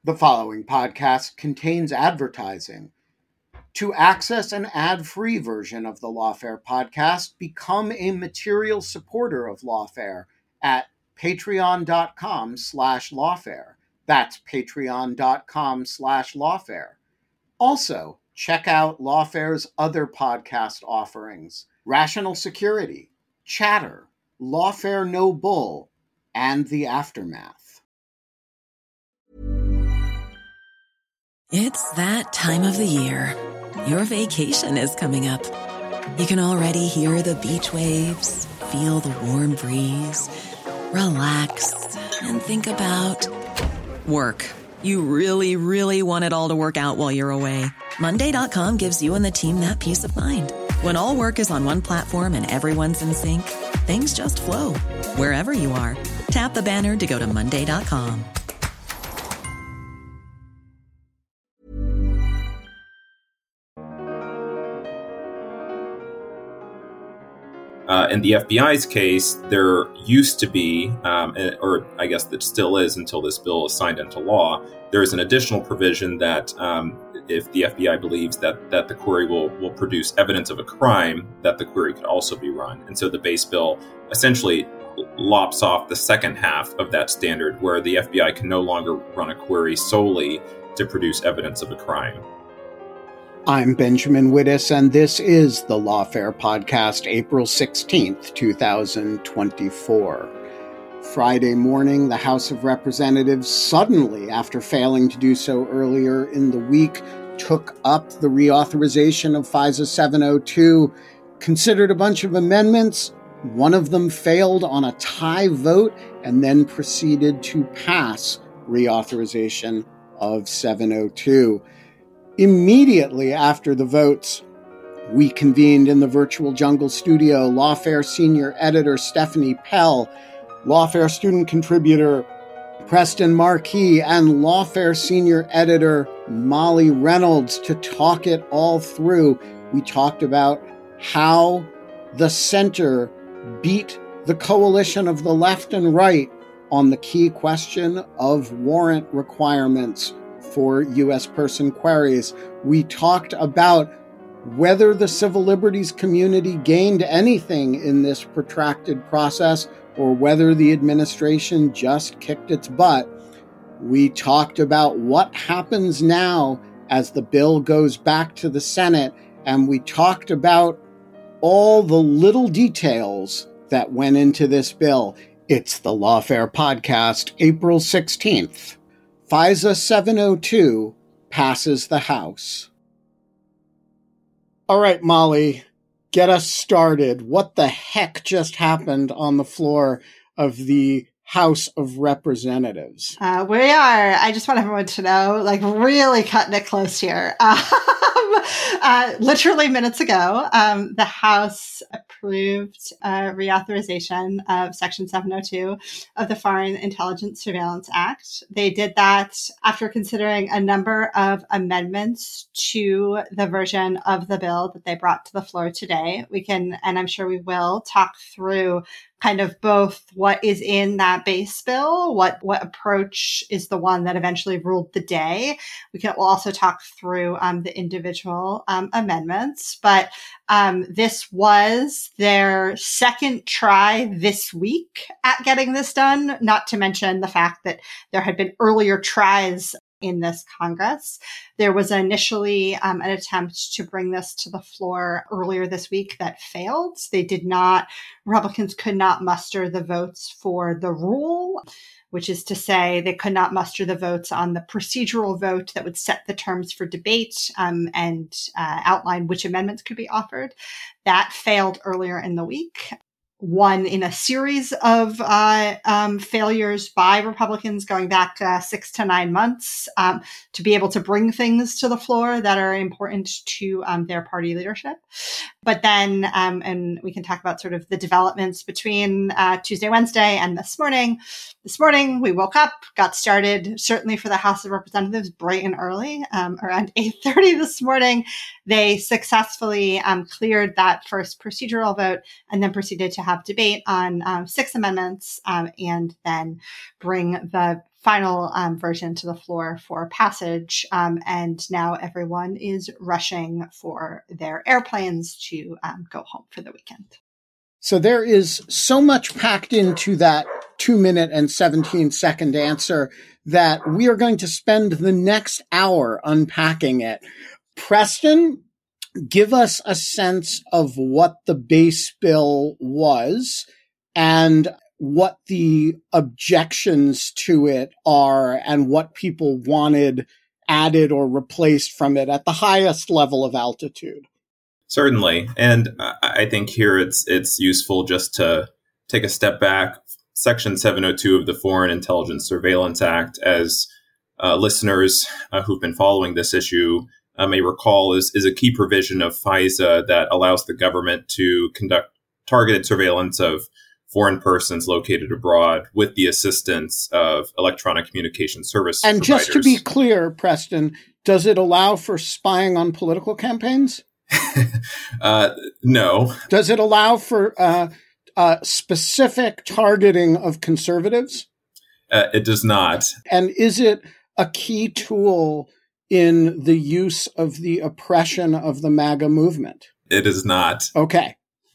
The following podcast contains advertising. To access an ad-free version of the Lawfare podcast, become a material supporter of Lawfare at patreon.com/lawfare. That's patreon.com/lawfare. Also, check out Lawfare's other podcast offerings: Rational Security, Chatter, Lawfare No Bull, and The Aftermath. It's that time of the year. Your vacation is coming up. You can already hear the beach waves, feel the warm breeze, relax, and think about work. You really, really want it all to work out while you're away. Monday.com gives you and the team that peace of mind. When all work is on one platform and everyone's in sync, things just flow. Wherever you are, tap the banner to go to Monday.com. In the FBI's case, there used to be, or I guess that still is until this bill is signed into law, there is an additional provision that if the FBI believes that the query will produce evidence of a crime, that the query could also be run. And so the base bill essentially lops off the second half of that standard, where the FBI can no longer run a query solely to produce evidence of a crime. I'm Benjamin Wittes, and this is the Lawfare Podcast, April 16th, 2024. Friday morning, the House of Representatives suddenly, after failing to do so earlier in the week, took up the reauthorization of FISA 702, considered a bunch of amendments. One of them failed on a tie vote, and then proceeded to pass reauthorization of 702. Immediately after the votes, we convened in the virtual jungle studio Lawfare senior editor Stephanie Pell, Lawfare student contributor Preston Marquis, and Lawfare senior editor Molly Reynolds to talk it all through. We talked about how the center beat the coalition of the left and right on the key question of warrant requirements for U.S. person queries. We talked about whether the civil liberties community gained anything in this protracted process or whether the administration just kicked its butt. We talked about what happens now as the bill goes back to the Senate, and we talked about all the little details that went into this bill. It's the Lawfare Podcast, April 16th. FISA 702 passes the House. All right, Molly, get us started. What the heck just happened on the floor of the House of Representatives? We are. I just want everyone to know, really cutting it close here. Literally minutes ago, the House approved reauthorization of Section 702 of the Foreign Intelligence Surveillance Act. They did that after considering a number of amendments to the version of the bill that they brought to the floor today. We can, and I'm sure we will, talk through kind of both what is in that base bill, what approach is the one that eventually ruled the day. We'll also talk through the individual amendments, but this was their second try this week at getting this done, not to mention the fact that there had been earlier tries in this Congress. There was initially an attempt to bring this to the floor earlier this week that failed. Republicans could not muster the votes for the rule, which is to say they could not muster the votes on the procedural vote that would set the terms for debate and outline which amendments could be offered. That failed earlier in the week. One in a series of failures by Republicans going back 6 to 9 months to be able to bring things to the floor that are important to their party leadership. But then, and we can talk about sort of the developments between Tuesday, Wednesday, and this morning. This morning, we woke up, got started, certainly for the House of Representatives, bright and early, around 8:30 this morning. They successfully cleared that first procedural vote and then proceeded to have debate on 6 amendments and then bring the final version to the floor for passage. And now everyone is rushing for their airplanes to go home for the weekend. So there is so much packed into that 2-minute and 17-second answer that we are going to spend the next hour unpacking it. Preston, give us a sense of what the base bill was and what the objections to it are and what people wanted added or replaced from it at the highest level of altitude. Certainly. And I think here it's useful just to take a step back. Section 702 of the Foreign Intelligence Surveillance Act, as listeners who've been following this issue may recall, is a key provision of FISA that allows the government to conduct targeted surveillance of foreign persons located abroad with the assistance of electronic communication service and providers. Just to be clear, Preston, does it allow for spying on political campaigns? No. Does it allow for specific targeting of conservatives? It does not. And is it a key tool in the use of the oppression of the MAGA movement? It is not. Okay.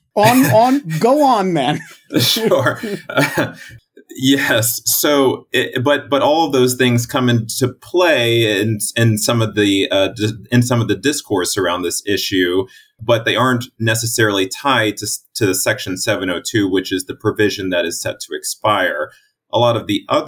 Go on then. Sure. Yes. So, but all of those things come into play in some of the discourse around this issue, but they aren't necessarily tied to Section 702, which is the provision that is set to expire. A lot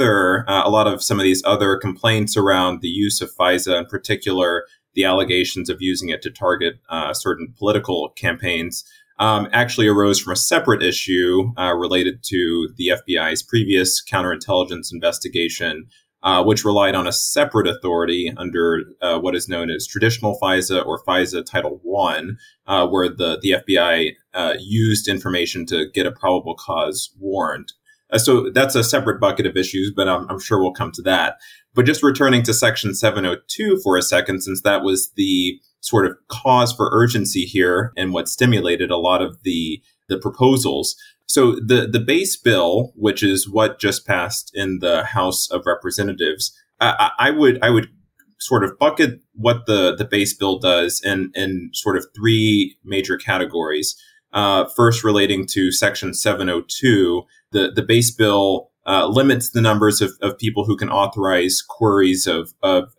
of some of these other complaints around the use of FISA, in particular, the allegations of using it to target certain political campaigns, actually arose from a separate issue related to the FBI's previous counterintelligence investigation, which relied on a separate authority under what is known as traditional FISA or FISA Title I, where the FBI used information to get a probable cause warrant. So that's a separate bucket of issues, but I'm sure we'll come to that. But just returning to Section 702 for a second, since that was the sort of cause for urgency here and what stimulated a lot of the proposals. So the base bill, which is what just passed in the House of Representatives, I would sort of bucket what the base bill does in sort of three major categories. First, relating to Section 702, the base bill limits the numbers of people who can authorize queries of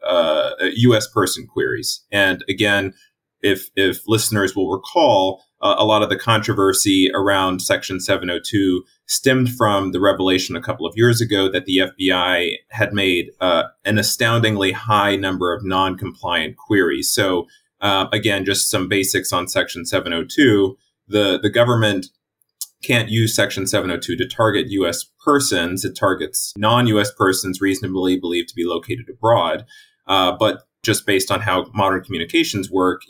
U.S. person queries. And again, if listeners will recall, a lot of the controversy around Section 702 stemmed from the revelation a couple of years ago that the FBI had made an astoundingly high number of non-compliant queries. So again, just some basics on Section 702. The government can't use Section 702 to target U.S. persons. It targets non-U.S. persons reasonably believed to be located abroad. But just based on how modern communications work,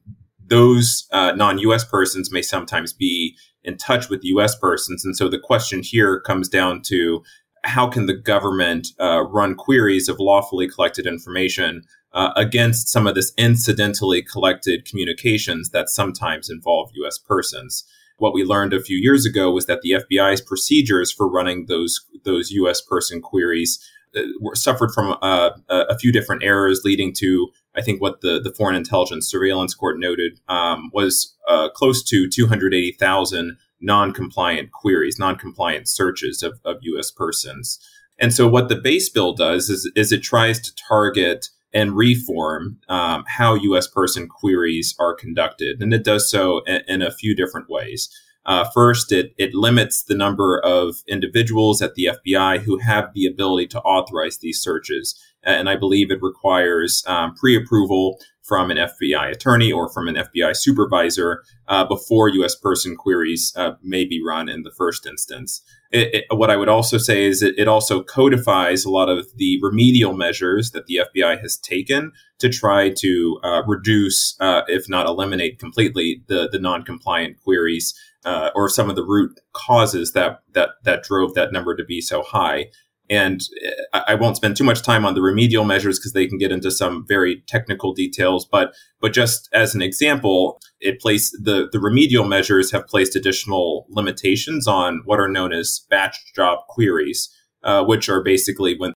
those non-U.S. persons may sometimes be in touch with U.S. persons. And so the question here comes down to how can the government run queries of lawfully collected information against some of this incidentally collected communications that sometimes involve U.S. persons. What we learned a few years ago was that the FBI's procedures for running those U.S. person queries suffered from a few different errors, leading to, I think, what the Foreign Intelligence Surveillance Court noted was close to 280,000 non-compliant queries, non-compliant searches of U.S. persons. And so what the base bill does is it tries to target and reform how U.S. person queries are conducted. And it does so in a few different ways. First, it limits the number of individuals at the FBI who have the ability to authorize these searches. And I believe it requires pre-approval from an FBI attorney or from an FBI supervisor before U.S. person queries may be run in the first instance. What I would also say is it also codifies a lot of the remedial measures that the FBI has taken to try to reduce, if not eliminate completely, the non-compliant queries or some of the root causes that drove that number to be so high. And I won't spend too much time on the remedial measures because they can get into some very technical details. But just as an example, the remedial measures have placed additional limitations on what are known as batch job queries, which are basically when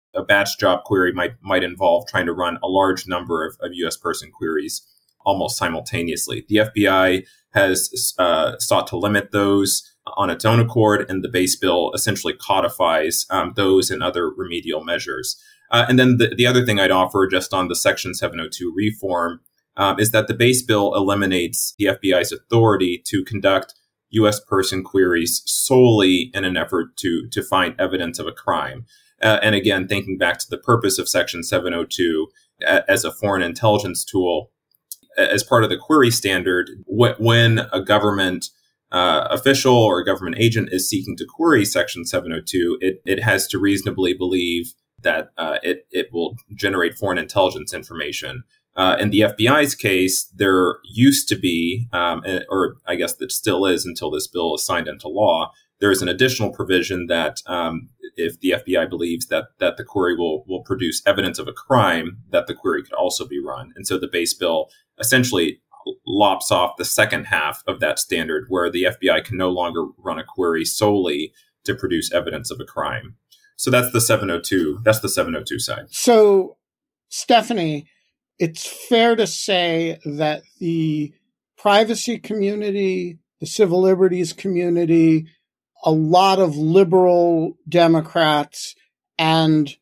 A batch job query might involve trying to run a large number of U.S. person queries almost simultaneously. The FBI has sought to limit those on its own accord, and the base bill essentially codifies those and other remedial measures. And then the other thing I'd offer just on the Section 702 reform is that the base bill eliminates the FBI's authority to conduct U.S. person queries solely in an effort to find evidence of a crime. And again, thinking back to the purpose of Section 702 as a foreign intelligence tool, as part of the query standard, when a government official or a government agent is seeking to query Section 702, it has to reasonably believe that it will generate foreign intelligence information. In the FBI's case, there used to be, or I guess that still is until this bill is signed into law, there is an additional provision that if the FBI believes that the query will produce evidence of a crime, that the query could also be run. And so the base bill essentially lops off the second half of that standard, where the FBI can no longer run a query solely to produce evidence of a crime. So that's the 702. That's the 702 side. So, Stephanie, it's fair to say that the privacy community, the civil liberties community, a lot of liberal Democrats, and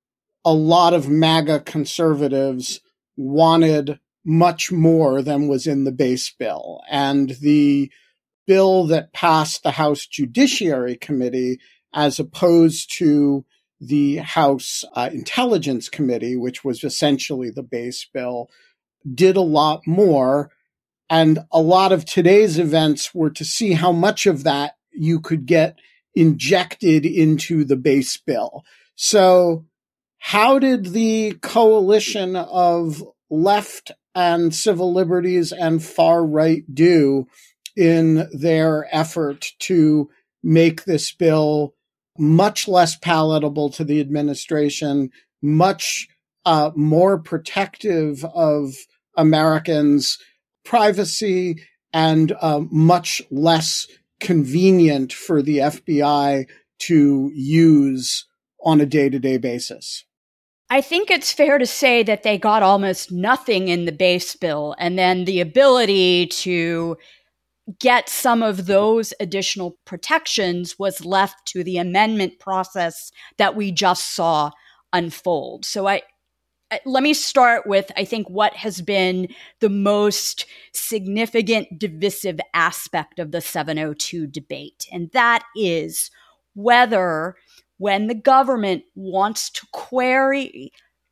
a lot of MAGA conservatives wanted much more than was in the base bill. And the bill that passed the House Judiciary Committee, as opposed to the House Intelligence Committee, which was essentially the base bill, did a lot more. And a lot of today's events were to see how much of that you could get injected into the base bill. So how did the coalition of left and civil liberties and far right do in their effort to make this bill much less palatable to the administration, much more protective of Americans' privacy, and much less convenient for the FBI to use on a day-to-day basis? I think it's fair to say that they got almost nothing in the base bill, and then the ability to get some of those additional protections was left to the amendment process that we just saw unfold. So let me start with, I think, what has been the most significant divisive aspect of the 702 debate, and that is whether, when the government wants to query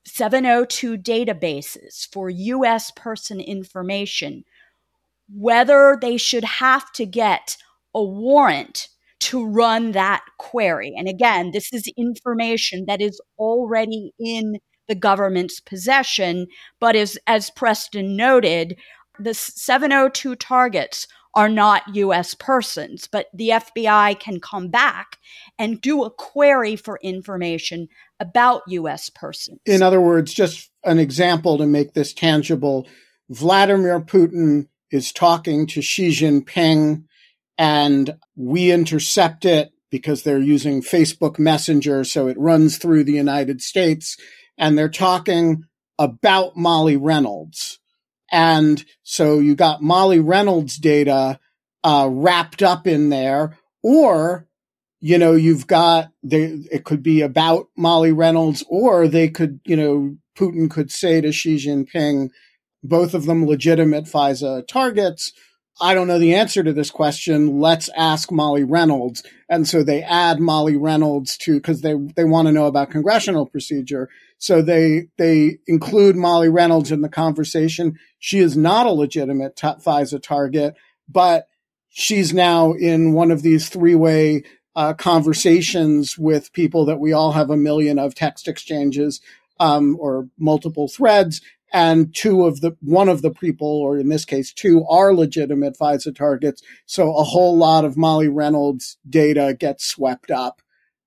702 databases for U.S. person information, whether they should have to get a warrant to run that query. And again, this is information that is already in the government's possession, but as Preston noted, the 702 targets are not U.S. persons, but the FBI can come back and do a query for information about U.S. persons. In other words, just an example to make this tangible, Vladimir Putin is talking to Xi Jinping, and we intercept it because they're using Facebook Messenger, so it runs through the United States, and they're talking about Molly Reynolds. And so you got Molly Reynolds data wrapped up in there, or, you know, you've got, it could be about Molly Reynolds, or they could, you know, Putin could say to Xi Jinping, both of them legitimate FISA targets. I don't know the answer to this question. Let's ask Molly Reynolds. And so they add Molly Reynolds to, because they want to know about congressional procedure. So they include Molly Reynolds in the conversation. She is not a legitimate FISA target, but she's now in one of these three-way conversations with people that we all have a million of text exchanges or multiple threads. And one of the people, or in this case, two, are legitimate FISA targets. So a whole lot of Molly Reynolds data gets swept up.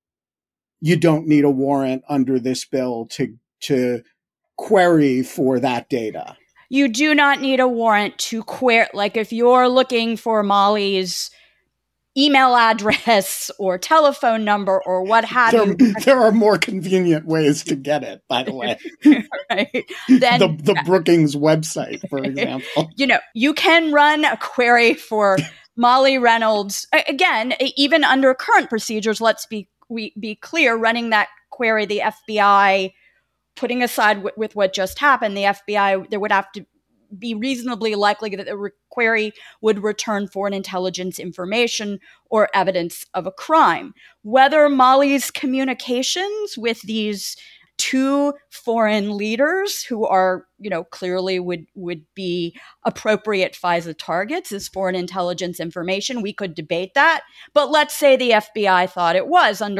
You don't need a warrant under this bill to query for that data. You do not need a warrant to query. Like if you're looking for Molly's email address or telephone number or what have you. There are more convenient ways to get it, by the way. Right. Then the Brookings website, for example. You can run a query for Molly Reynolds. Again, even under current procedures, let's be clear, running that query, the FBI, putting aside with what just happened, the FBI, there would have to be reasonably likely that the query would return foreign intelligence information or evidence of a crime. Whether Molly's communications with these two foreign leaders who are, clearly would be appropriate FISA targets as foreign intelligence information, we could debate that. But let's say the FBI thought it was under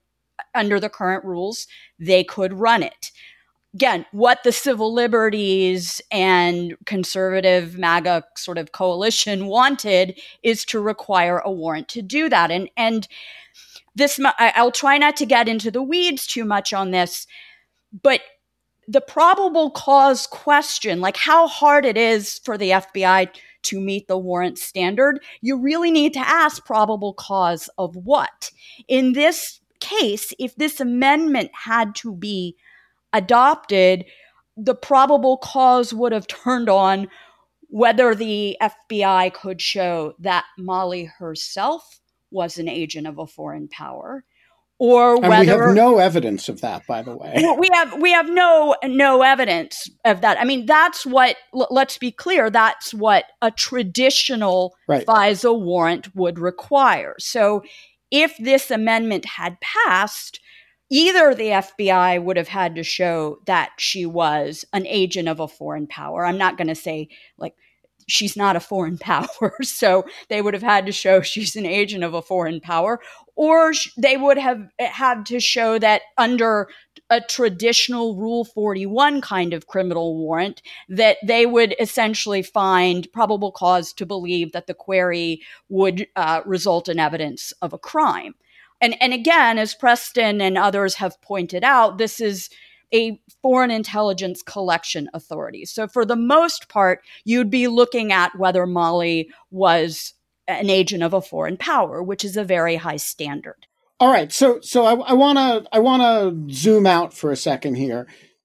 the current rules, they could run it. Again, what the civil liberties and conservative MAGA sort of coalition wanted is to require a warrant to do that. And this, I'll try not to get into the weeds too much on this, but the probable cause question, like how hard it is for the FBI to meet the warrant standard, you really need to ask probable cause of what? In this case, if this amendment had to be adopted, the probable cause would have turned on whether the FBI could show that Molly herself was an agent of a foreign power, or whether we have no evidence of that, by the way. We have no evidence of that. I mean, that's what. Let's be clear. That's what a traditional FISA warrant would require. So, if this amendment had passed, either the FBI would have had to show that she was an agent of a foreign power. I'm not going to say she's not a foreign power, so they would have had to show she's an agent of a foreign power, or they would have had to show that under a traditional Rule 41 kind of criminal warrant, that they would essentially find probable cause to believe that the query would result in evidence of a crime. And again, as Preston and others have pointed out, this is a foreign intelligence collection authority. So for the most part, you'd be looking at whether Molly was an agent of a foreign power, which is a very high standard. All right. So I want to zoom out for a second here.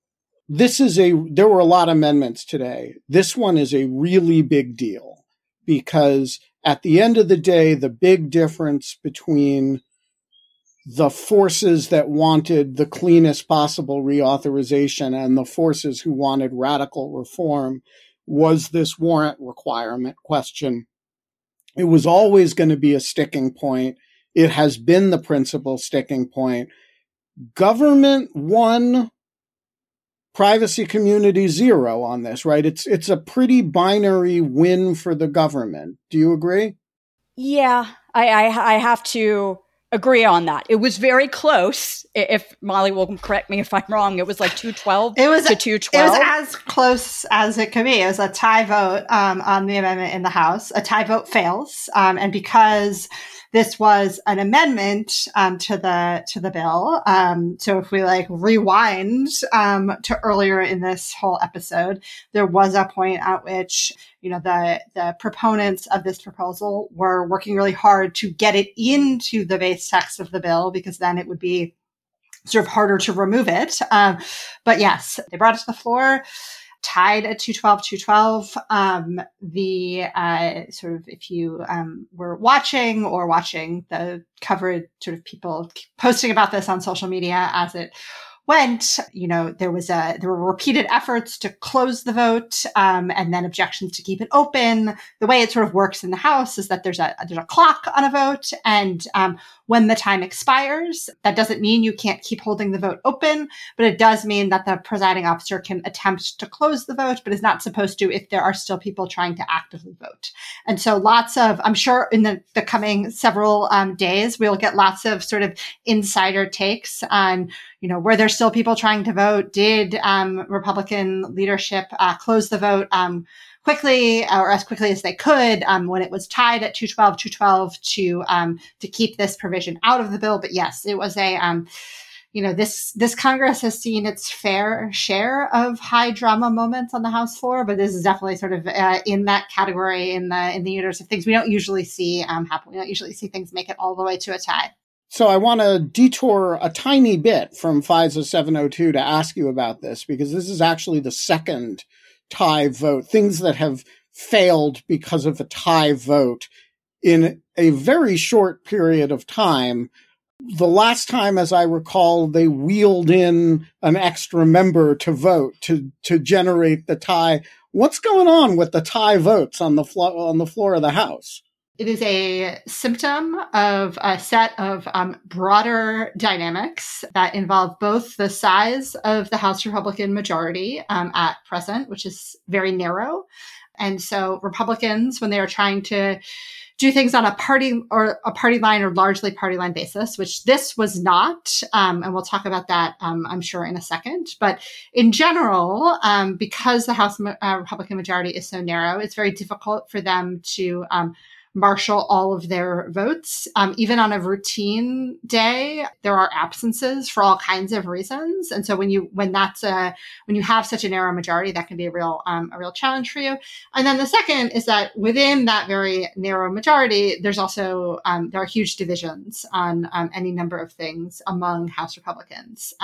There were a lot of amendments today. This one is a really big deal because at the end of the day, the big difference between the forces that wanted the cleanest possible reauthorization and the forces who wanted radical reform was this warrant requirement question. It was always going to be a sticking point. It has been the principal sticking point. Government 1, privacy community 0 on this, right? It's a pretty binary win for the government. Do you agree? Yeah, I have to agree on that. It was very close. If Molly will correct me if I'm wrong, it was like 212 to 212. It was as close as it could be. It was a tie vote on the amendment in the House. A tie vote fails, and because this was an amendment to the bill. So if we rewind to earlier in this whole episode, there was a point at which the proponents of this proposal were working really hard to get it into the base text of the bill, because then it would be sort of harder to remove it. But yes, they brought it to the floor, tied at 212. Sort of, if you were watching the coverage, sort of people posting about this on social media as it went, there were repeated efforts to close the vote, and then objections to keep it open. The way it sort of works in the House is that there's a clock on a vote, and when the time expires, that doesn't mean you can't keep holding the vote open, but it does mean that the presiding officer can attempt to close the vote, but is not supposed to if there are still people trying to actively vote. And so I'm sure in the coming several days, we'll get lots of sort of insider takes on, were there still people trying to vote? Did Republican leadership close the vote quickly, or as quickly as they could, when it was tied at 212 to keep this provision out of the bill? But yes, it was this Congress has seen its fair share of high drama moments on the House floor, but this is definitely sort of in that category in the universe of things we don't usually see happen. We don't usually see things make it all the way to a tie. So I want to detour a tiny bit from FISA 702 to ask you about this, because this is actually the second tie vote, things that have failed because of a tie vote in a very short period of time. The last time, as I recall, they wheeled in an extra member to vote to generate the tie. What's going on with the tie votes on the floor of the House? It is a symptom of a set of broader dynamics that involve both the size of the House Republican majority at present, which is very narrow. And so Republicans, when they are trying to do things on a party line or largely party line basis, which this was not, and we'll talk about that, I'm sure, in a second. But in general, because the House Republican majority is so narrow, it's very difficult for them to marshal all of their votes. Even on a routine day, there are absences for all kinds of reasons. And so when you have such a narrow majority, that can be a real challenge for you. And then the second is that within that very narrow majority, there's also, there are huge divisions on any number of things among House Republicans.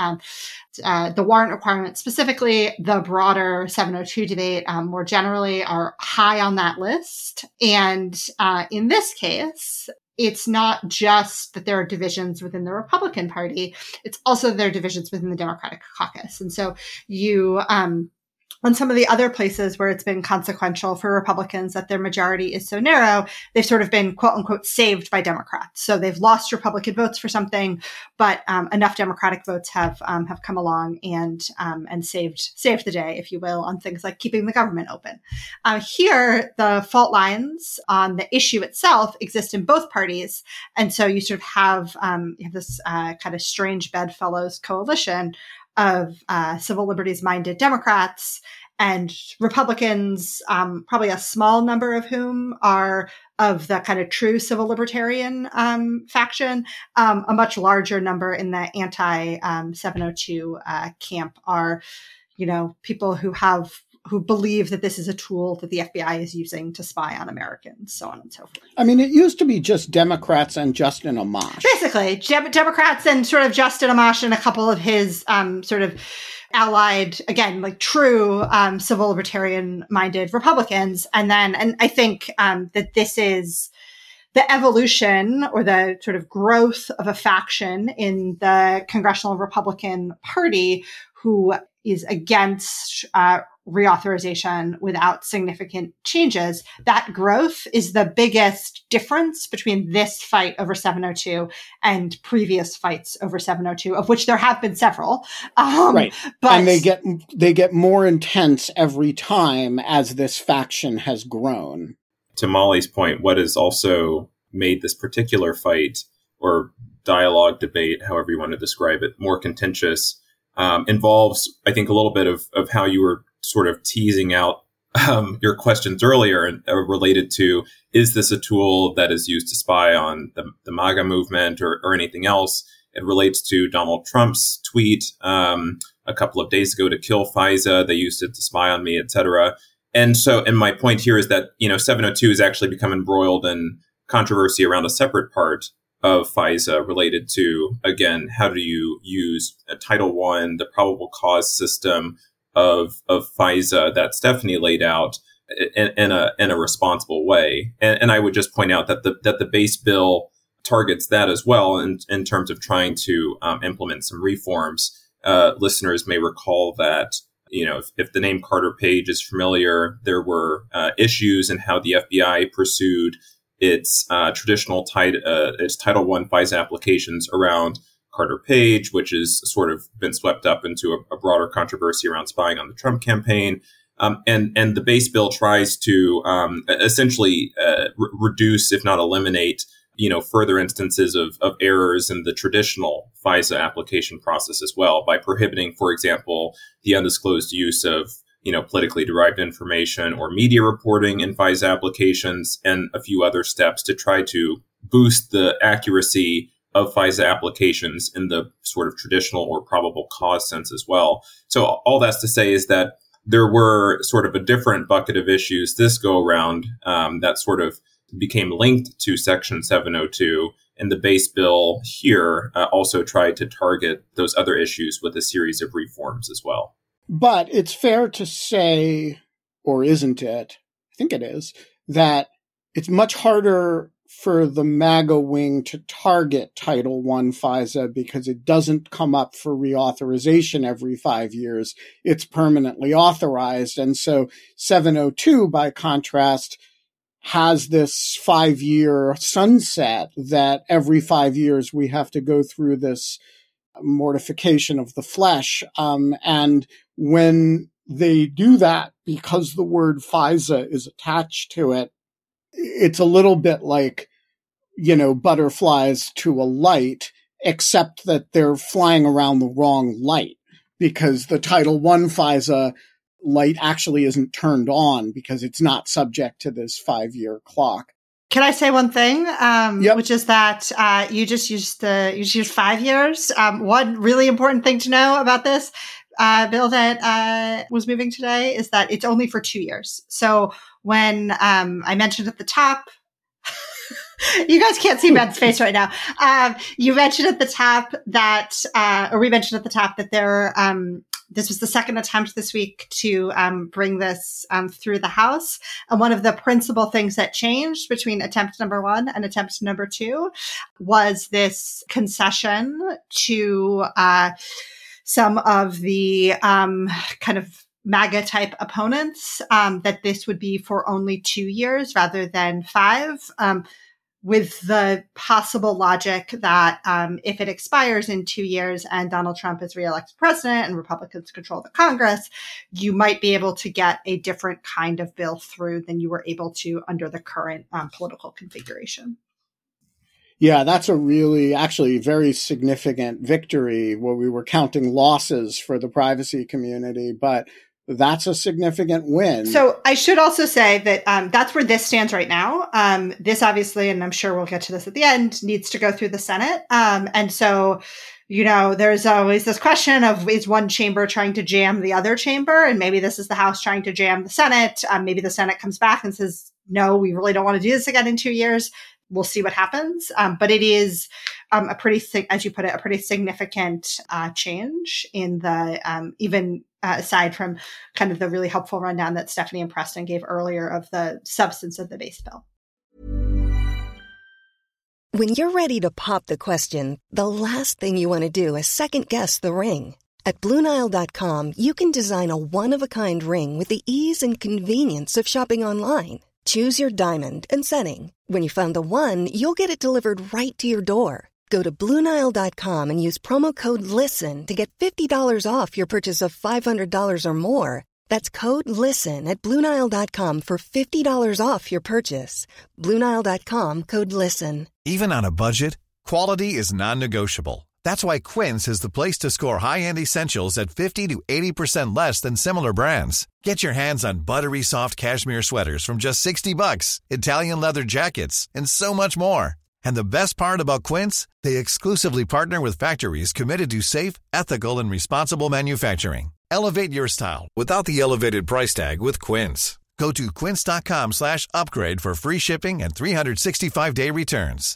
The warrant requirement specifically, the broader 702 debate more generally are high on that list. And in this case, it's not just that there are divisions within the Republican Party, it's also there are divisions within the Democratic caucus. And so you, on some of the other places where it's been consequential for Republicans that their majority is so narrow, they've sort of been, quote unquote, saved by Democrats. So they've lost Republican votes for something, but enough Democratic votes have come along and saved the day, if you will, on things like keeping the government open. Here, the fault lines on the issue itself exist in both parties, and so you sort of have this kind of strange bedfellows coalition of civil liberties minded Democrats and Republicans, probably a small number of whom are of the kind of true civil libertarian faction. A much larger number in the anti-702 camp are, people who believe that this is a tool that the FBI is using to spy on Americans, so on and so forth. I mean, it used to be just Democrats and Justin Amash. Basically, Democrats and sort of Justin Amash and a couple of his sort of allied, again, like true civil libertarian-minded Republicans. And I think that this is the evolution or the sort of growth of a faction in the Congressional Republican Party who is against reauthorization without significant changes. That growth is the biggest difference between this fight over 702 and previous fights over 702, of which there have been several. Right. But and they get more intense every time as this faction has grown. To Molly's point, what has also made this particular fight or dialogue, debate, however you want to describe it, more contentious involves, I think, a little bit of how you were sort of teasing out your questions earlier and related to, is this a tool that is used to spy on the MAGA movement or anything else? It relates to Donald Trump's tweet a couple of days ago to kill FISA. They used it to spy on me, etc. And my point here is that, 702 has actually become embroiled in controversy around a separate part of FISA related to, again, how do you use Title I, the probable cause system of FISA that Stephanie laid out in a responsible way. And I would just point out that the base bill targets that as well in terms of trying to implement some reforms. Listeners may recall that, if the name Carter Page is familiar, there were issues in how the FBI pursued its traditional Title I FISA applications around Carter Page, which has sort of been swept up into a broader controversy around spying on the Trump campaign. And the base bill tries to essentially reduce, if not eliminate, further instances of errors in the traditional FISA application process as well, by prohibiting, for example, the undisclosed use of politically derived information or media reporting in FISA applications, and a few other steps to try to boost the accuracy of FISA applications in the sort of traditional or probable cause sense as well. So all that's to say is that there were sort of a different bucket of issues this go around that sort of became linked to Section 702. And the base bill here also tried to target those other issues with a series of reforms as well. But it's fair to say, or isn't it? I think it is, that it's much harder for the MAGA wing to target Title I FISA because it doesn't come up for reauthorization every 5 years. It's permanently authorized. And so 702, by contrast, has this 5-year sunset that every 5 years we have to go through this mortification of the flesh. And when they do that, because the word FISA is attached to it, it's a little bit like, butterflies to a light, except that they're flying around the wrong light, because the Title I FISA light actually isn't turned on because it's not subject to this 5-year clock. Can I say one thing? Yep. Which is that you just used 5 years. One really important thing to know about this bill that was moving today is that it's only for 2 years. So when I mentioned at the top, you guys can't see Ben's face right now. You mentioned at the top that, or we mentioned at the top that there, this was the second attempt this week to bring this through the House. And one of the principal things that changed between attempt number 1 and attempt number 2 was this concession to some of the kind of MAGA type opponents, that this would be for only 2 years rather than 5. With the possible logic that if it expires in 2 years and Donald Trump is reelected president and Republicans control the Congress, you might be able to get a different kind of bill through than you were able to under the current political configuration. Yeah, that's a really, actually very significant victory where we were counting losses for the privacy community, but that's a significant win. So I should also say that that's where this stands right now. This obviously, and I'm sure we'll get to this at the end, needs to go through the Senate. And so, there's always this question of, is one chamber trying to jam the other chamber? And maybe this is the House trying to jam the Senate. Maybe the Senate comes back and says, no, we really don't want to do this again in 2 years. We'll see what happens. But it is a pretty, as you put it, a pretty significant change in the, even aside from kind of the really helpful rundown that Stephanie and Preston gave earlier of the substance of the base bill. When you're ready to pop the question, the last thing you want to do is second guess the ring. At BlueNile.com, you can design a one-of-a-kind ring with the ease and convenience of shopping online. Choose your diamond and setting. When you find the one, you'll get it delivered right to your door. Go to BlueNile.com and use promo code LISTEN to get $50 off your purchase of $500 or more. That's code LISTEN at BlueNile.com for $50 off your purchase. BlueNile.com, code LISTEN. Even on a budget, quality is non-negotiable. That's why Quince is the place to score high-end essentials at 50 to 80% less than similar brands. Get your hands on buttery soft cashmere sweaters from just $60, Italian leather jackets, and so much more. And the best part about Quince, they exclusively partner with factories committed to safe, ethical, and responsible manufacturing. Elevate your style without the elevated price tag with Quince. Go to quince.com/upgrade for free shipping and 365-day returns.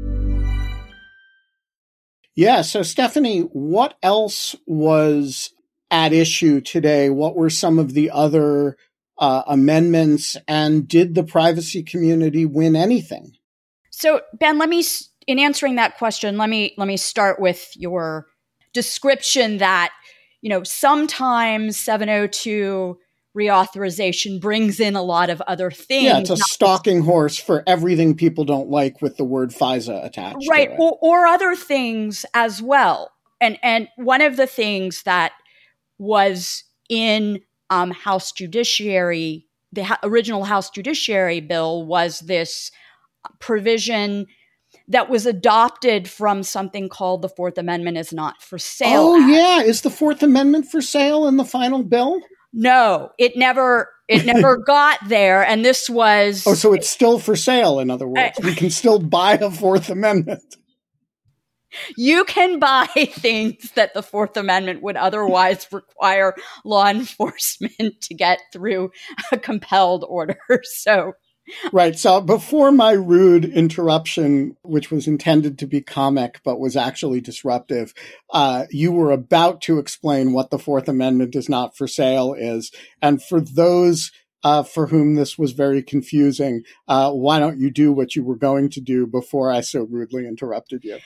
Yeah, so Stephanie, what else was at issue today? What were some of the other amendments, and did the privacy community win anything? So, Ben, in answering that question, let me start with your description that, sometimes 702 reauthorization brings in a lot of other things. Yeah, it's a stalking horse for everything people don't like with the word FISA attached. Right, to it. Or other things as well. And one of the things that was in House Judiciary, the original House Judiciary bill, was this provision that was adopted from something called the Fourth Amendment is not for sale Act. Yeah. Is the Fourth Amendment for sale in the final bill? No, it never got there. And this was... Oh, so it's still for sale, in other words. We can still buy a Fourth Amendment. You can buy things that the Fourth Amendment would otherwise require law enforcement to get through a compelled order. So, right. So before my rude interruption, which was intended to be comic but was actually disruptive, you were about to explain what the Fourth Amendment is not for sale is. And for those for whom this was very confusing, why don't you do what you were going to do before I so rudely interrupted you?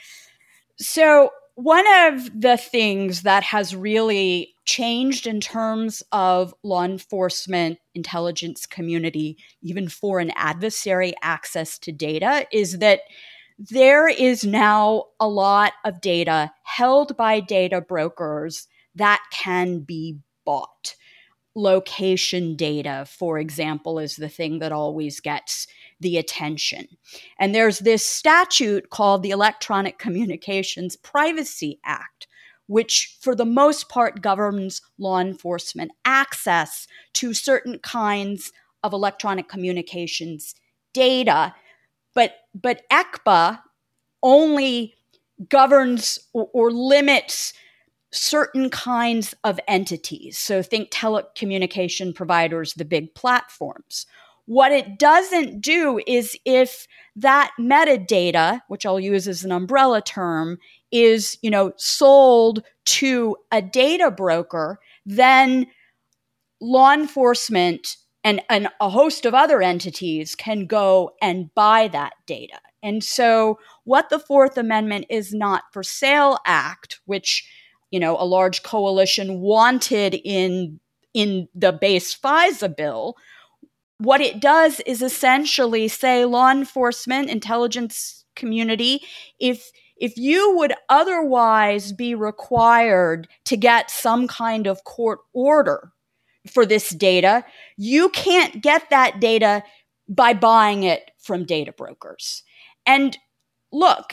So one of the things that has really changed in terms of law enforcement intelligence community, even foreign adversary access to data, is that there is now a lot of data held by data brokers that can be bought. Location data, for example, is the thing that always gets the attention. And there's this statute called the Electronic Communications Privacy Act, which for the most part governs law enforcement access to certain kinds of electronic communications data. But ECPA only governs or limits certain kinds of entities. So think telecommunication providers, the big platforms. What it doesn't do is if that metadata, which I'll use as an umbrella term, is, sold to a data broker, then law enforcement and a host of other entities can go and buy that data. And so what the Fourth Amendment is not for sale act, which a large coalition wanted in the base FISA bill, what it does is essentially say, law enforcement, intelligence community, if you would otherwise be required to get some kind of court order for this data, you can't get that data by buying it from data brokers. And look,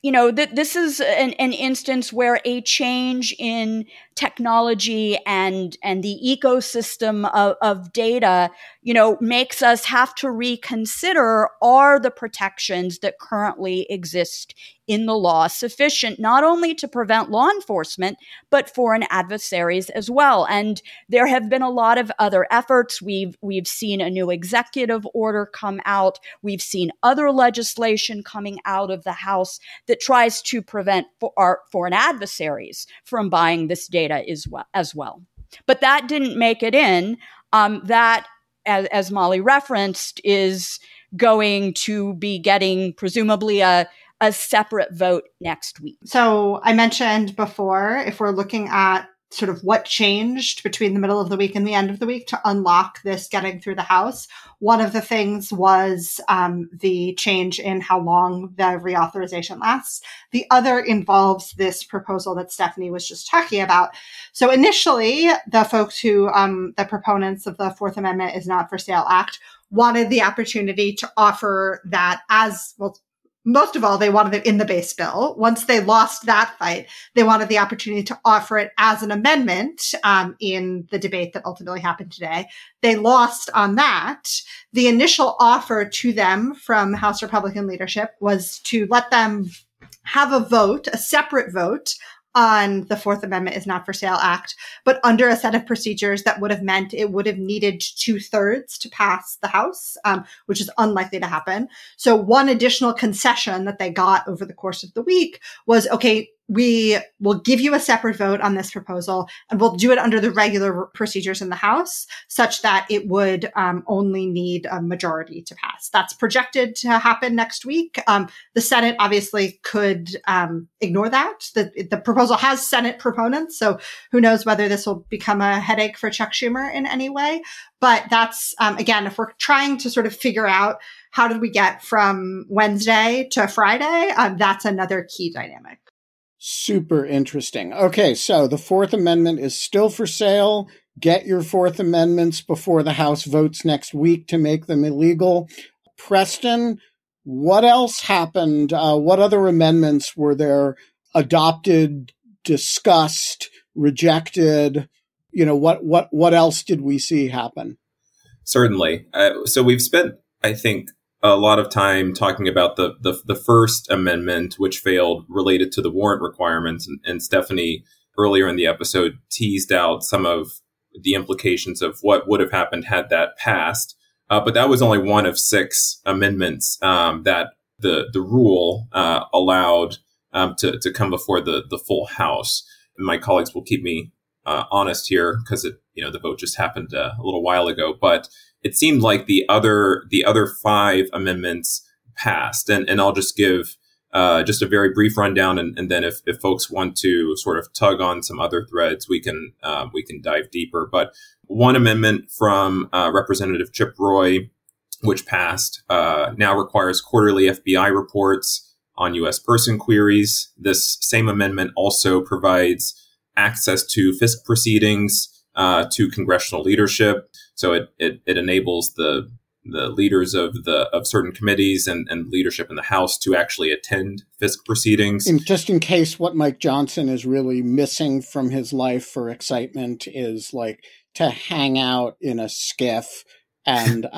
this is an instance where a change in technology and the ecosystem of data, makes us have to reconsider, are the protections that currently exist in the law sufficient not only to prevent law enforcement, but foreign adversaries as well. And there have been a lot of other efforts. We've seen a new executive order come out. We've seen other legislation coming out of the House that tries to prevent our foreign adversaries from buying this data as well. But that didn't make it in. That, as Molly referenced, is going to be getting presumably a separate vote next week. So I mentioned before, if we're looking at sort of what changed between the middle of the week and the end of the week to unlock this getting through the House, one of the things was the change in how long the reauthorization lasts. The other involves this proposal that Stephanie was just talking about. So initially, the folks who, the proponents of the Fourth Amendment is not for sale act, wanted the opportunity to offer that as, well, most of all, they wanted it in the base bill. Once they lost that fight, they wanted the opportunity to offer it as an amendment in the debate that ultimately happened today. They lost on that. The initial offer to them from House Republican leadership was to let them have a vote, a separate vote, on the Fourth Amendment is not for sale act, but under a set of procedures that would have meant it would have needed 2/3 to pass the House, which is unlikely to happen. So one additional concession that they got over the course of the week was, okay, we will give you a separate vote on this proposal, and we'll do it under the regular procedures in the House, such that it would only need a majority to pass. That's projected to happen next week. The Senate obviously could ignore that. The proposal has Senate proponents, so who knows whether this will become a headache for Chuck Schumer in any way. But that's, again, if we're trying to sort of figure out how did we get from Wednesday to Friday, that's another key dynamic. Super interesting. Okay, so the Fourth Amendment is still for sale. Get your Fourth Amendments before the House votes next week to make them illegal. Preston, what else happened? What other amendments were there adopted, discussed, rejected? What else did we see happen? Certainly. So we've spent, I think, a lot of time talking about the First Amendment, which failed, related to the warrant requirements. And Stephanie, earlier in the episode, teased out some of the implications of what would have happened had that passed. But that was only one of 6 amendments that the rule allowed to come before the full House. And my colleagues will keep me honest here, because the vote just happened a little while ago. But it seemed like the other 5 amendments passed, and I'll just give just a very brief rundown, and then if folks want to sort of tug on some other threads, we can dive deeper. But one amendment from Representative Chip Roy, which passed, now requires quarterly FBI reports on U.S. person queries. This same amendment also provides access to FISC proceedings to congressional leadership. So it enables the leaders of certain committees and leadership in the House to actually attend FISC proceedings. And just in case what Mike Johnson is really missing from his life for excitement is like to hang out in a skiff and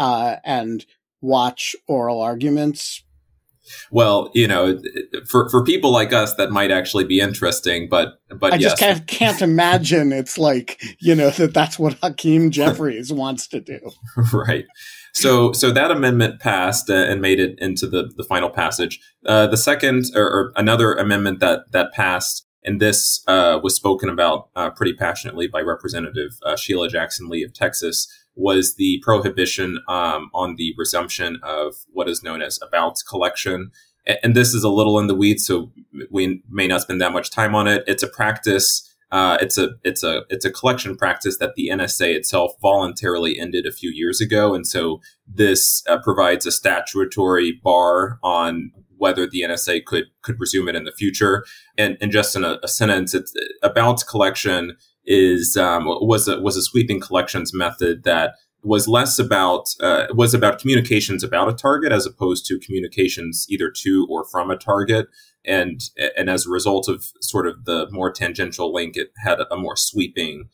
watch oral arguments. Well, for people like us, that might actually be interesting, but I just can't imagine it's like, that's what Hakeem Jeffries wants to do. Right. So that amendment passed and made it into the final passage. The second or another amendment that passed, and this was spoken about pretty passionately by Representative Sheila Jackson Lee of Texas, was the prohibition on the resumption of what is known as abouts collection. And this is a little in the weeds, so we may not spend that much time on it. It's a practice. It's a collection practice that the NSA itself voluntarily ended a few years ago. And so this provides a statutory bar on whether the NSA could resume it in the future. And just in a sentence, it's abouts collection was a sweeping collections method that was less about communications about a target as opposed to communications either to or from a target, and as a result of sort of the more tangential link, it had a more sweeping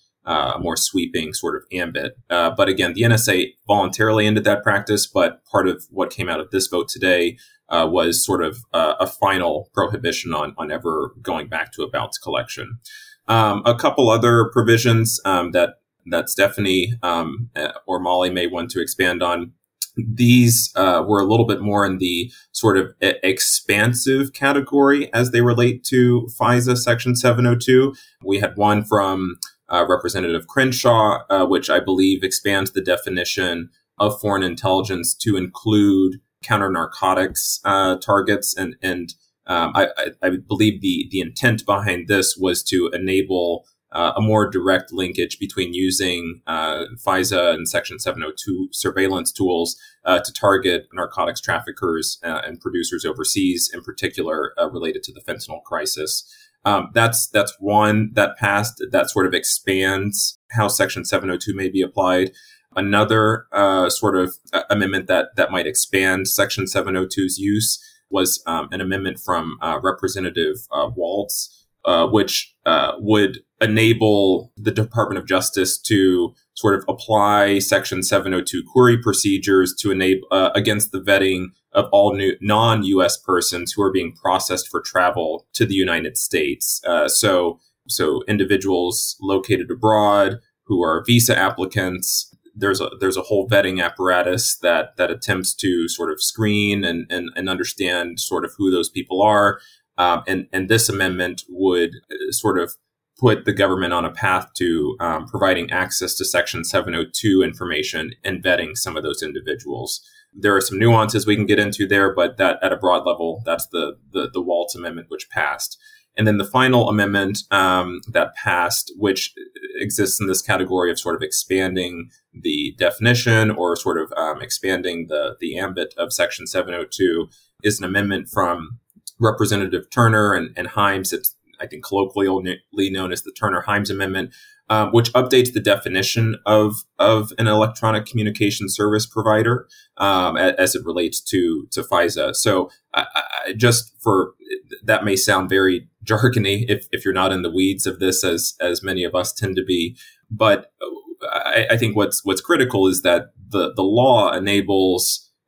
sort of ambit. But again, the NSA voluntarily ended that practice. But part of what came out of this vote today was sort of a final prohibition on ever going back to abouts collection. A couple other provisions that Stephanie or Molly may want to expand on. These were a little bit more in the sort of expansive category as they relate to FISA Section 702. We had one from Representative Crenshaw, which I believe expands the definition of foreign intelligence to include counter-narcotics targets, and I believe the intent behind this was to enable a more direct linkage between using FISA and Section 702 surveillance tools to target narcotics traffickers and producers overseas, in particular related to the fentanyl crisis. That's one that passed that sort of expands how Section 702 may be applied. Another sort of amendment that might expand Section 702's use was an amendment from Representative Waltz, which would enable the Department of Justice to sort of apply Section 702 query procedures to enable against the vetting of all new non-U.S. persons who are being processed for travel to the United States. So individuals located abroad who are visa applicants. There's a whole vetting apparatus that attempts to sort of screen and understand sort of who those people are. And this amendment would sort of put the government on a path to providing access to Section 702 information and vetting some of those individuals. There are some nuances we can get into there, but that at a broad level, that's the Waltz Amendment, which passed. And then the final amendment that passed, which exists in this category of sort of expanding the definition or sort of expanding the ambit of Section 702, is an amendment from Representative Turner and Himes. It's, I think, colloquially known as the Turner-Himes Amendment, which updates the definition of an electronic communication service provider as it relates to FISA. So just for that may sound very jargony if you're not in the weeds of this, as many of us tend to be. But I think what's critical is that the law enables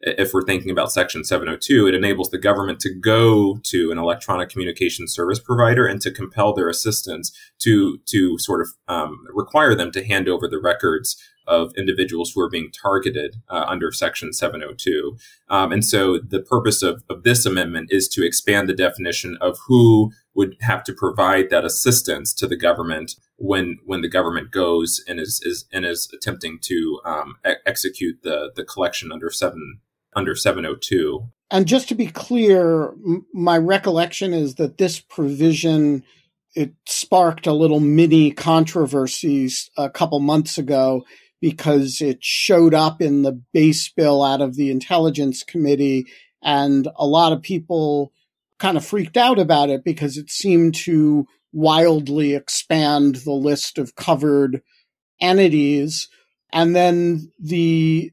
if we're thinking about Section 702, it enables the government to go to an electronic communication service provider and to compel their assistance to sort of require them to hand over the records of individuals who are being targeted under Section 702. And so the purpose of this amendment is to expand the definition of who would have to provide that assistance to the government when the government goes and is attempting to execute the collection under 702. And just to be clear, my recollection is that this provision, it sparked a little mini controversy a couple months ago because it showed up in the base bill out of the Intelligence Committee, and a lot of people kind of freaked out about it because it seemed to wildly expand the list of covered entities. And then the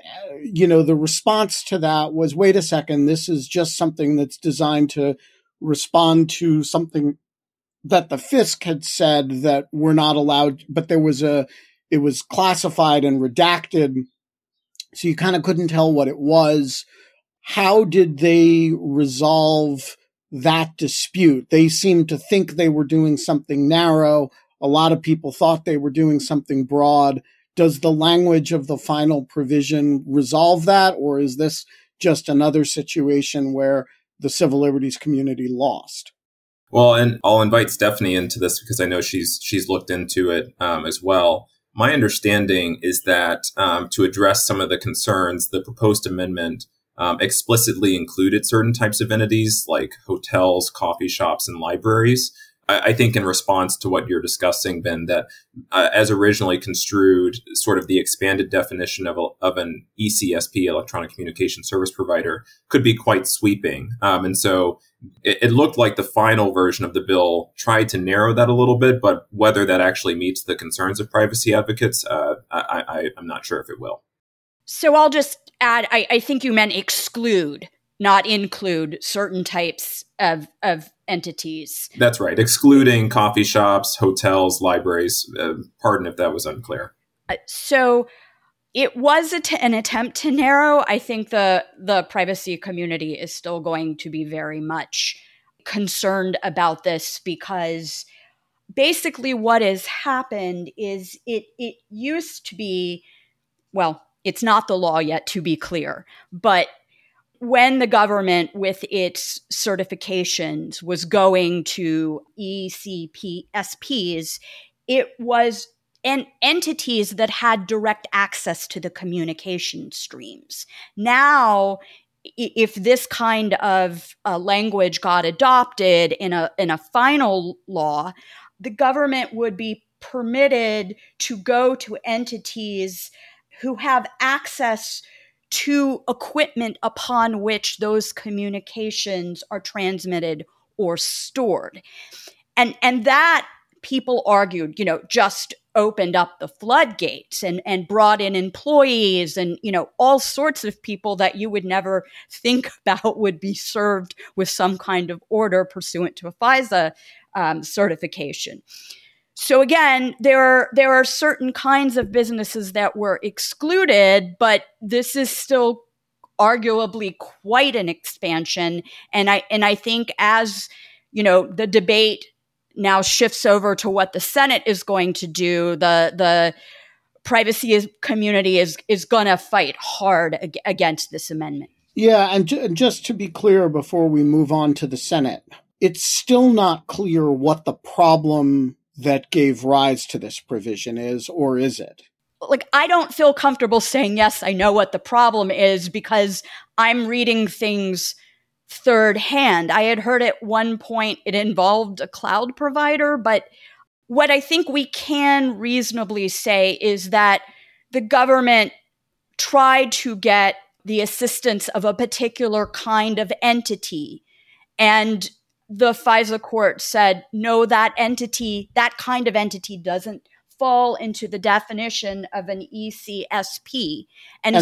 response to that was, wait a second, this is just something that's designed to respond to something that the FISC had said that we're not allowed, but it was classified and redacted, so you kind of couldn't tell what it was. How did they resolve that dispute? They seemed to think they were doing something narrow. A lot of people thought they were doing something broad. Does the language of the final provision resolve that, or is this just another situation where the civil liberties community lost? Well, and I'll invite Stephanie into this because I know she's looked into it as well. My understanding is that to address some of the concerns, the proposed amendment explicitly included certain types of entities like hotels, coffee shops, and libraries. I think in response to what you're discussing, Ben, that as originally construed, sort of the expanded definition of an ECSP, electronic communication service provider, could be quite sweeping. And so it looked like the final version of the bill tried to narrow that a little bit, but whether that actually meets the concerns of privacy advocates, I'm not sure if it will. So I'll just add, I think you meant exclude, not include certain types of entities. That's right. Excluding coffee shops, hotels, libraries. Pardon if that was unclear. So it was an attempt to narrow. I think the privacy community is still going to be very much concerned about this because basically what has happened is it used to be, well, it's not the law yet, to be clear, but when the government with its certifications was going to ECPSPs, it was entities that had direct access to the communication streams. Now, if this kind of language got adopted in a final law, the government would be permitted to go to entities who have access to equipment upon which those communications are transmitted or stored. And that, people argued, just opened up the floodgates and brought in employees and, all sorts of people that you would never think about would be served with some kind of order pursuant to a FISA certification. So again, there are certain kinds of businesses that were excluded, but this is still arguably quite an expansion. And I think as, the debate now shifts over to what the Senate is going to do, the privacy community is going to fight hard against this amendment. Yeah, and just to be clear before we move on to the Senate, it's still not clear what the problem that gave rise to this provision is, or is it? I don't feel comfortable saying, yes, I know what the problem is because I'm reading things third hand. I had heard at one point it involved a cloud provider, but what I think we can reasonably say is that the government tried to get the assistance of a particular kind of entity, and the FISA court said, no, that kind of entity doesn't fall into the definition of an ECSP. And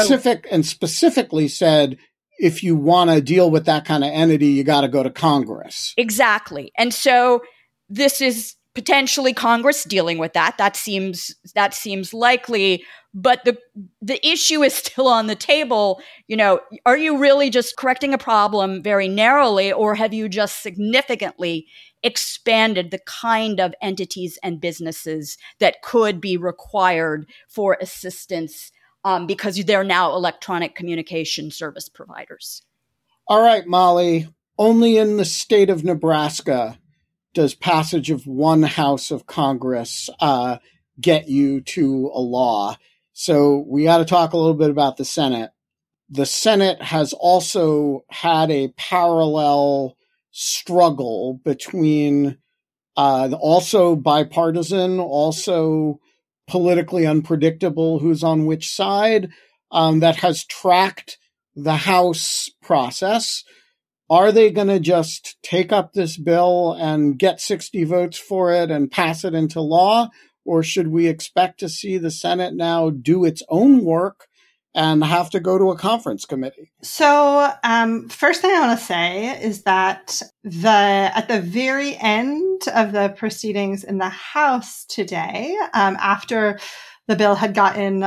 specifically said, if you want to deal with that kind of entity, you got to go to Congress. Exactly. And so this is potentially Congress dealing with that. That seems likely. But the issue is still on the table. Are you really just correcting a problem very narrowly, or have you just significantly expanded the kind of entities and businesses that could be required for assistance because they're now electronic communication service providers? All right, Molly, only in the state of Nebraska does passage of one house of Congress get you to a law. So we got to talk a little bit about the Senate. The Senate has also had a parallel struggle between also bipartisan, also politically unpredictable who's on which side, that has tracked the House process. Are they going to just take up this bill and get 60 votes for it and pass it into law? Or should we expect to see the Senate now do its own work and have to go to a conference committee? So, first thing I want to say is that at the very end of the proceedings in the House today, after the bill had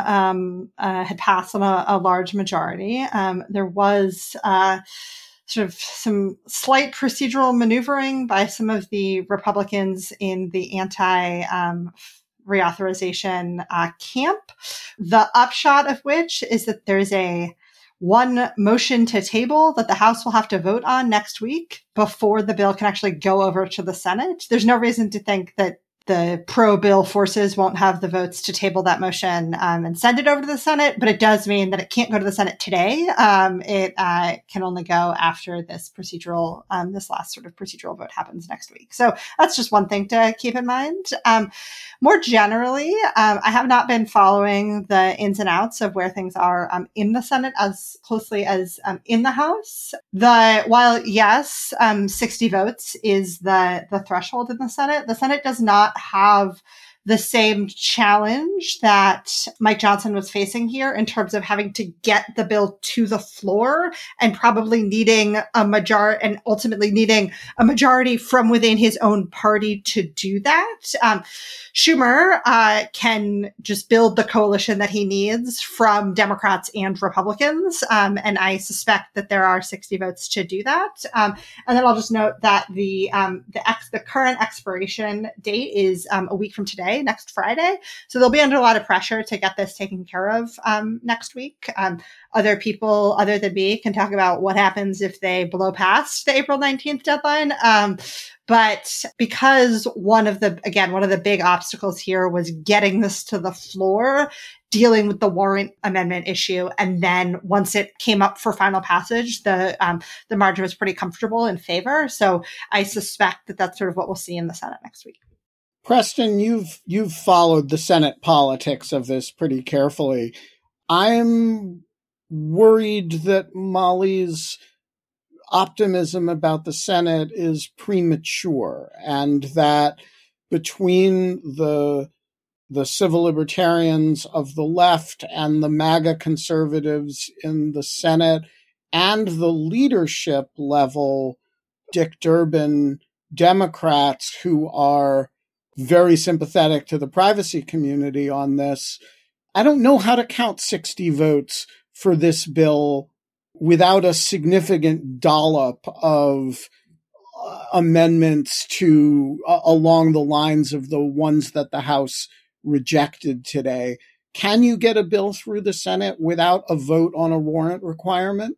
had passed on a large majority, there was sort of some slight procedural maneuvering by some of the Republicans in the reauthorization camp, the upshot of which is that there's one motion to table that the House will have to vote on next week before the bill can actually go over to the Senate. There's no reason to think that the pro-bill forces won't have the votes to table that motion and send it over to the Senate, but it does mean that it can't go to the Senate today. It can only go after this last sort of procedural vote happens next week. So that's just one thing to keep in mind. More generally, I have not been following the ins and outs of where things are in the Senate as closely as in the House. While yes, 60 votes is the threshold in the Senate does not have the same challenge that Mike Johnson was facing here in terms of having to get the bill to the floor and probably needing a majority and ultimately needing a majority from within his own party to do that. Schumer can just build the coalition that he needs from Democrats and Republicans. And I suspect that there are 60 votes to do that. And then I'll just note that the current expiration date is a week from today, next Friday. So they'll be under a lot of pressure to get this taken care of next week. Other people other than me can talk about what happens if they blow past the April 19th deadline. But because one of the big obstacles here was getting this to the floor, dealing with the warrant amendment issue. And then once it came up for final passage, the margin was pretty comfortable in favor. So I suspect that that's sort of what we'll see in the Senate next week. Preston, you've followed the Senate politics of this pretty carefully. I'm worried that Molly's optimism about the Senate is premature, and that between the civil libertarians of the left and the MAGA conservatives in the Senate and the leadership level Dick Durbin Democrats who are very sympathetic to the privacy community on this, I don't know how to count 60 votes for this bill without a significant dollop of amendments to along the lines of the ones that the House rejected today. Can you get a bill through the Senate without a vote on a warrant requirement?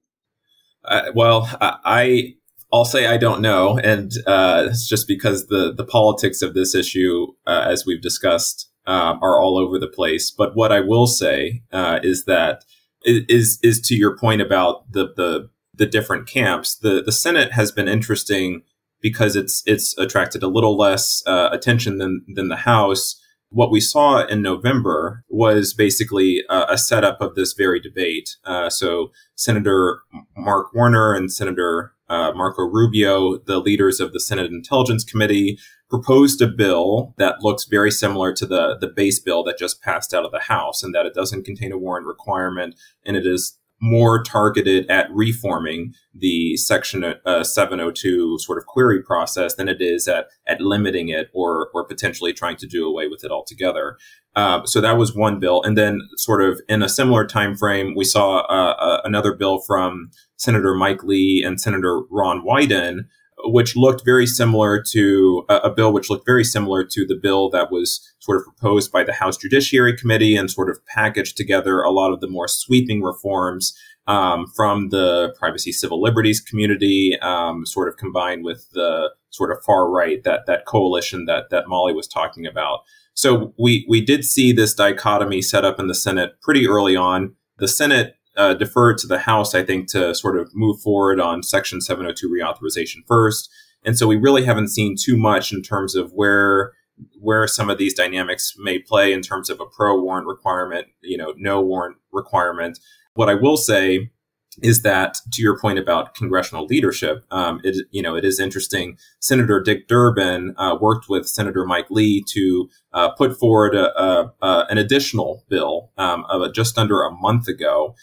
I'll say I don't know, and it's just because the politics of this issue, as we've discussed, are all over the place. But what I will say is that is to your point about the different camps. The Senate has been interesting because it's attracted a little less attention than the House. What we saw in November was basically a setup of this very debate. So Senator Mark Warner and Senator Marco Rubio, the leaders of the Senate Intelligence Committee, proposed a bill that looks very similar to the base bill that just passed out of the House, and that it doesn't contain a warrant requirement, and it is more targeted at reforming the Section 702 sort of query process than it is at limiting it or potentially trying to do away with it altogether. So that was one bill. And then sort of in a similar time frame, we saw another bill from Senator Mike Lee and Senator Ron Wyden, which looked very similar to a bill which looked very similar to the bill that was sort of proposed by the House Judiciary Committee and sort of packaged together a lot of the more sweeping reforms from the privacy civil liberties community, sort of combined with the sort of far right, that coalition that Molly was talking about. So we did see this dichotomy set up in the Senate pretty early on. The Senate deferred to the House, I think, to sort of move forward on Section 702 reauthorization first. And so we really haven't seen too much in terms of where some of these dynamics may play in terms of a pro-warrant requirement, no warrant requirement. What I will say is that, to your point about congressional leadership, it is interesting. Senator Dick Durbin worked with Senator Mike Lee to put forward an additional bill just under a month ago.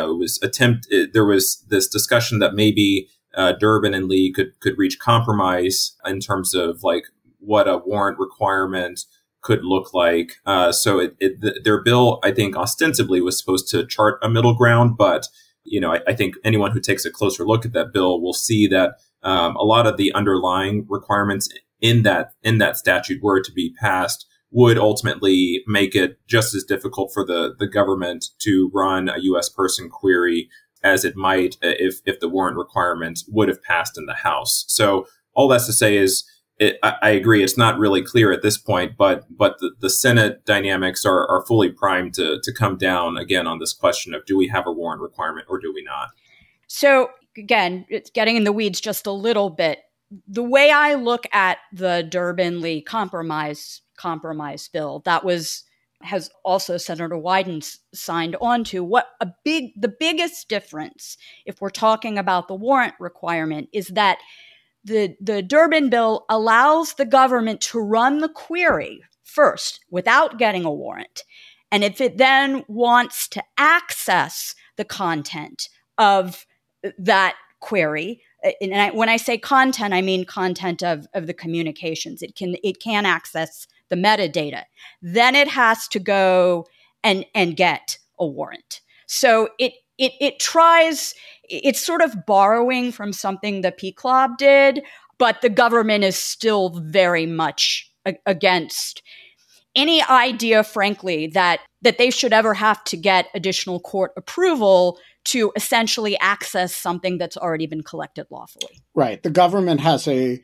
There was this discussion that maybe Durbin and Lee could reach compromise in terms of like what a warrant requirement could look like. So their bill, I think, ostensibly was supposed to chart a middle ground, but I think anyone who takes a closer look at that bill will see that a lot of the underlying requirements in that statute, were to be passed, would ultimately make it just as difficult for the government to run a U.S. person query as it might if the warrant requirements would have passed in the House. So all that's to say is, I agree, it's not really clear at this point, but the Senate dynamics are fully primed to come down again on this question of, do we have a warrant requirement or do we not? So again, it's getting in the weeds just a little bit. The way I look at the Durbin-Lee compromise bill, that has also Senator Wyden signed on to, the biggest difference, if we're talking about the warrant requirement, is that the Durbin bill allows the government to run the query first without getting a warrant. And if it then wants to access the content of that query, and when I say content, I mean content of the communications. It can access the metadata. Then it has to go and get a warrant. So it tries, it's sort of borrowing from something the PCLOB did, but the government is still very much against any idea, frankly, that they should ever have to get additional court approval to essentially access something that's already been collected lawfully. Right. The government has a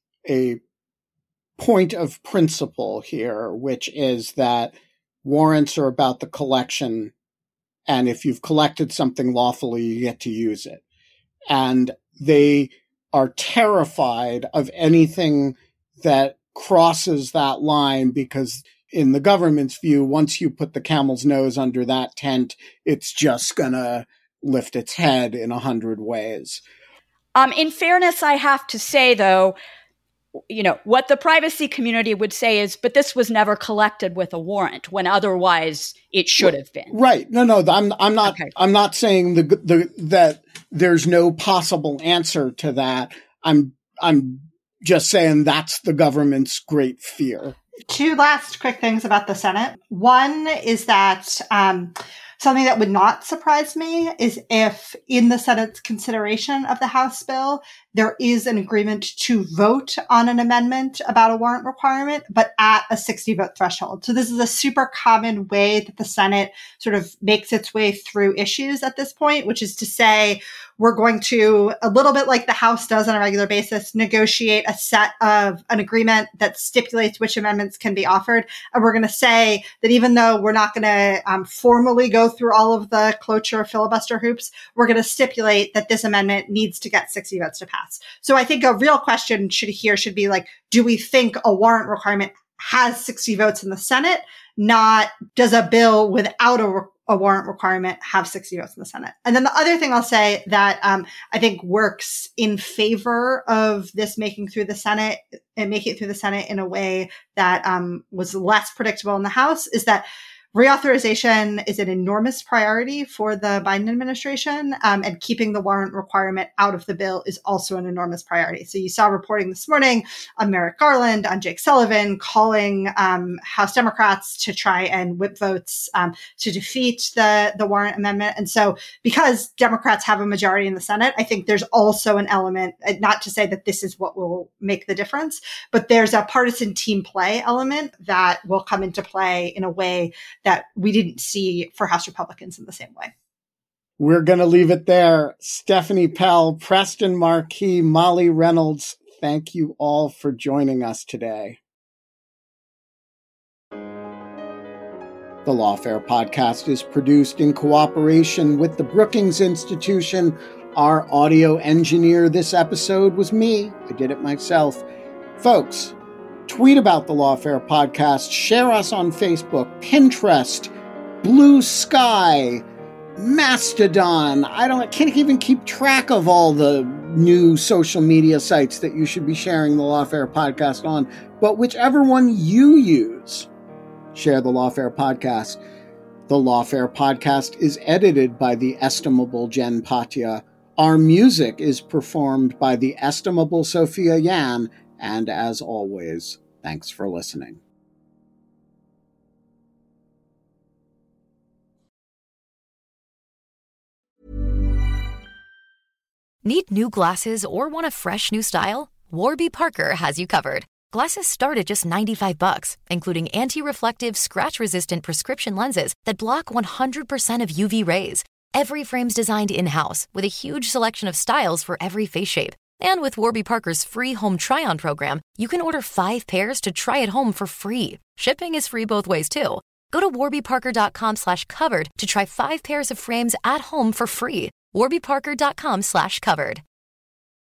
point of principle here, which is that warrants are about the collection. And if you've collected something lawfully, you get to use it. And they are terrified of anything that crosses that line, because in the government's view, once you put the camel's nose under that tent, it's just going to lift its head in 100 ways. In fairness, I have to say, though, what the privacy community would say is, but this was never collected with a warrant, when otherwise it should have been. Right. No, I'm not. Okay. I'm not saying that there's no possible answer to that. I'm just saying that's the government's great fear. Two last quick things about the Senate. One is that something that would not surprise me is if in the Senate's consideration of the House bill, there is an agreement to vote on an amendment about a warrant requirement, but at a 60-vote threshold. So this is a super common way that the Senate sort of makes its way through issues at this point, which is to say, we're going to, a little bit like the House does on a regular basis, negotiate a set of an agreement that stipulates which amendments can be offered. And we're going to say that even though we're not going to formally go through all of the cloture filibuster hoops, we're going to stipulate that this amendment needs to get 60 votes to pass. So I think a real question should be like, do we think a warrant requirement has 60 votes in the Senate? Not, does a bill without a warrant requirement have 60 votes in the Senate? And then the other thing I'll say that I think works in favor of this making it through the Senate in a way that was less predictable in the House is that Reauthorization is an enormous priority for the Biden administration, and keeping the warrant requirement out of the bill is also an enormous priority. So you saw reporting this morning on Merrick Garland, on Jake Sullivan, calling House Democrats to try and whip votes to defeat the warrant amendment. And so because Democrats have a majority in the Senate, I think there's also an element, not to say that this is what will make the difference, but there's a partisan team play element that will come into play in a way that we didn't see for House Republicans in the same way. We're going to leave it there. Stephanie Pell, Preston Marquis, Molly Reynolds, thank you all for joining us today. The Lawfare podcast is produced in cooperation with the Brookings Institution. Our audio engineer this episode was me. I did it myself. Folks, tweet about the Lawfare podcast, share us on Facebook, Pinterest, Blue Sky, Mastodon. I can't even keep track of all the new social media sites that you should be sharing the Lawfare podcast on, but whichever one you use, share the Lawfare podcast. The Lawfare podcast is edited by the estimable Jen Patja. Our music is performed by the estimable Sophia Yan. And as always, thanks for listening. Need new glasses or want a fresh new style? Warby Parker has you covered. Glasses start at just $95, including anti-reflective, scratch-resistant prescription lenses that block 100% of UV rays. Every frame's designed in-house with a huge selection of styles for every face shape. And with Warby Parker's free home try-on program, you can order 5 pairs to try at home for free. Shipping is free both ways, too. Go to warbyparker.com/covered to try 5 pairs of frames at home for free. warbyparker.com/covered.